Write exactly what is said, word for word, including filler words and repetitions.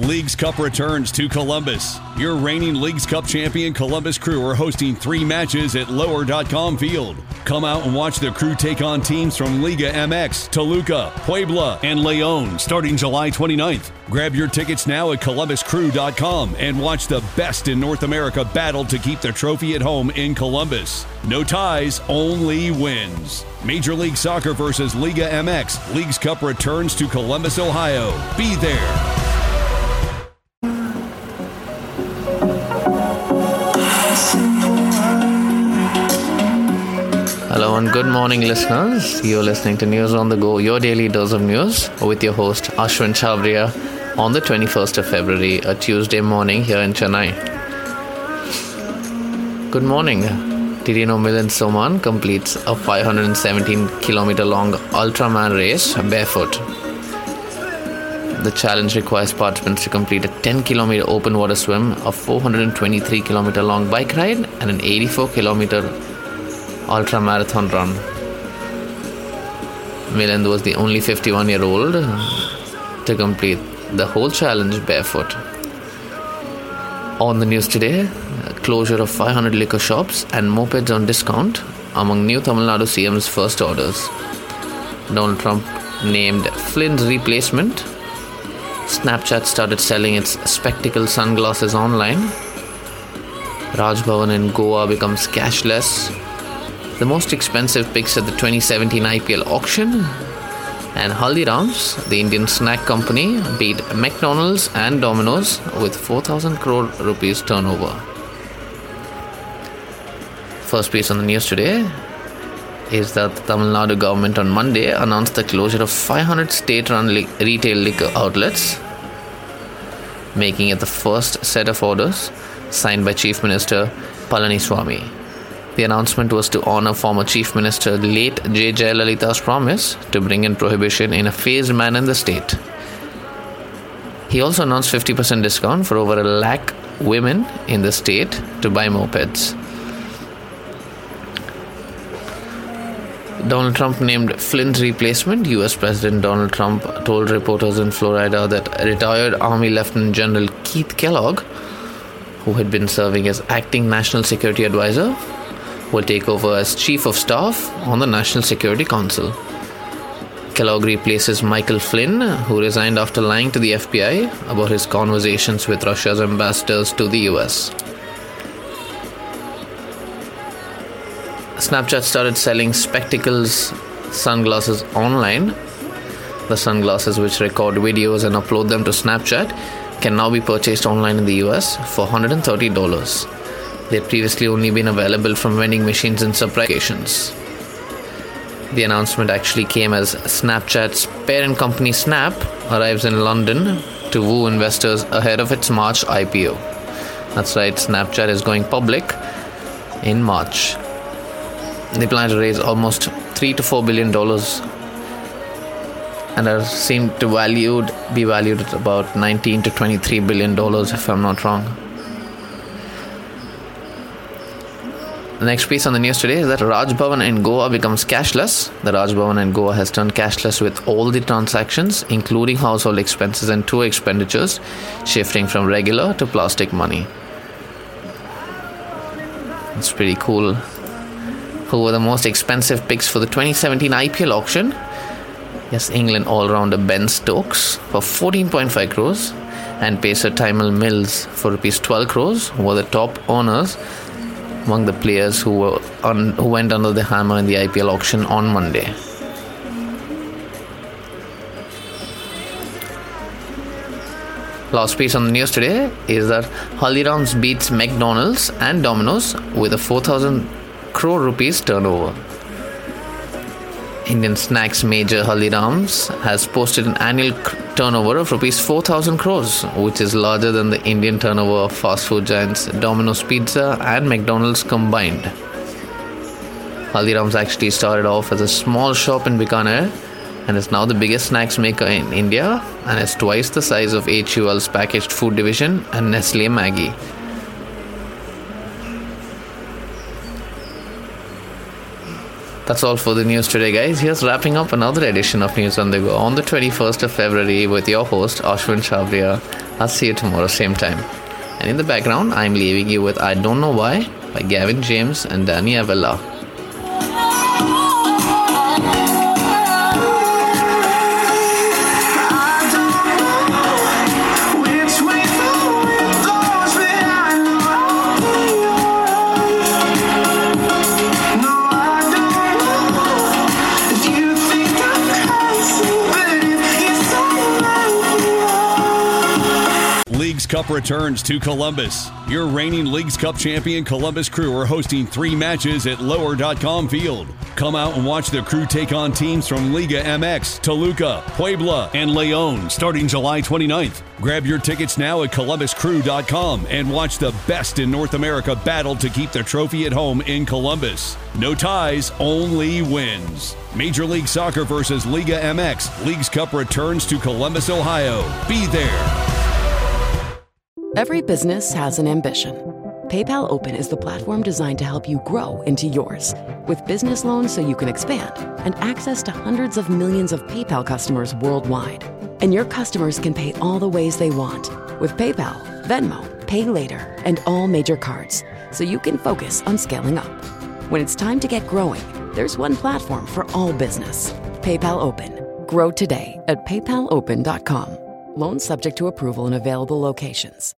Leagues Cup returns to Columbus. Your reigning Leagues Cup champion Columbus Crew are hosting three matches at lower dot com Field. Come out and watch the Crew take on teams from Liga M X, Toluca, Puebla, and León starting July twenty-ninth. Grab your tickets now at columbus crew dot com and watch the best in North America battle to keep the trophy at home in Columbus. No ties, only wins. Major League Soccer versus Liga M X. Leagues Cup returns to Columbus, Ohio. Be there. Hello and good morning, listeners. You're listening to News on the Go, your daily dose of news, with your host Ashwin Chavria on the twenty-first of February, a Tuesday morning here in Chennai. Good morning. Did you know Milind Soman completes a five hundred seventeen kilometer long Ultraman race barefoot? The challenge requires participants to complete a ten kilometer open water swim, a four hundred twenty-three kilometer long bike ride, and an eighty-four kilometer ultra marathon run. Milind was the only fifty-one year old to complete the whole challenge barefoot. On the news today, closure of five hundred liquor shops and mopeds on discount among new Tamil Nadu C M's first orders. Donald Trump named Flynn's replacement. Snapchat started selling its spectacle sunglasses online. Raj Bhavan in Goa becomes cashless. The most expensive picks at the twenty seventeen I P L auction. And Haldiram's, the Indian snack company, beat McDonald's and Domino's with four thousand crore rupees turnover. First piece on the news today is that the Tamil Nadu government on Monday announced the closure of five hundred state-run li- retail liquor outlets, making it the first set of orders signed by Chief Minister Palaniswamy. The announcement was to honor former Chief Minister late J. Jayalalitha's promise to bring in prohibition in a phased manner in the state. He also announced fifty percent discount for over a lakh women in the state to buy mopeds. Donald Trump named Flynn's replacement. U S President Donald Trump told reporters in Florida that retired Army Lieutenant General Keith Kellogg, who had been serving as acting National Security Advisor, will take over as Chief of Staff on the National Security Council. Kellogg replaces Michael Flynn, who resigned after lying to the F B I about his conversations with Russia's ambassadors to the U S. Snapchat started selling spectacles sunglasses online. The sunglasses, which record videos and upload them to Snapchat, can now be purchased online in the U S for one hundred thirty dollars. They had previously only been available from vending machines and supply locations. The announcement actually came as Snapchat's parent company Snap arrives in London to woo investors ahead of its March I P O. That's right, Snapchat is going public in March. They plan to raise almost three to four billion dollars and are seen to valued be valued at about nineteen to twenty-three billion dollars, if I'm not wrong. The next piece on the news today is that Raj Bhavan in Goa becomes cashless. The Raj Bhavan in Goa has turned cashless with all the transactions, including household expenses and tour expenditures, shifting from regular to plastic money. That's pretty cool. Who were the most expensive picks for the twenty seventeen I P L auction? Yes, England all-rounder Ben Stokes for fourteen point five crores and pacer Tymal Mills for rupees twelve crores were the top owners among the players who were on, who went under the hammer in the I P L auction on Monday. Last piece on the news today is that Haldiram's beats McDonald's and Domino's with a four thousand crore rupees turnover. Indian snacks major Haldiram's has posted an annual turnover of rupees four thousand crores, which is larger than the Indian turnover of fast food giants Domino's Pizza and McDonald's combined. Haldiram's actually started off as a small shop in Bikaner and is now the biggest snacks maker in India and is twice the size of H U L's packaged food division and Nestle Maggi. That's all for the news today, guys. Here's wrapping up another edition of News on the Go on the twenty-first of February with your host, Ashwin Chavria. I'll see you tomorrow, same time. And in the background, I'm leaving you with I Don't Know Why by Gavin James and Danny Avila. Leagues Cup returns to Columbus. Your reigning Leagues Cup champion Columbus Crew are hosting three matches at lower dot com Field. Come out and watch the Crew take on teams from Liga M X, Toluca, Puebla, and León starting July twenty-ninth. Grab your tickets now at columbus crew dot com and watch the best in North America battle to keep the trophy at home in Columbus. No ties, only wins. Major League Soccer versus Liga M X. Leagues Cup returns to Columbus, Ohio. Be there. Every business has an ambition. PayPal Open is the platform designed to help you grow into yours. With business loans so you can expand and access to hundreds of millions of PayPal customers worldwide. And your customers can pay all the ways they want with PayPal, Venmo, Pay Later, and all major cards, so you can focus on scaling up. When it's time to get growing, there's one platform for all business. PayPal Open. Grow today at paypal open dot com. Loans subject to approval in available locations.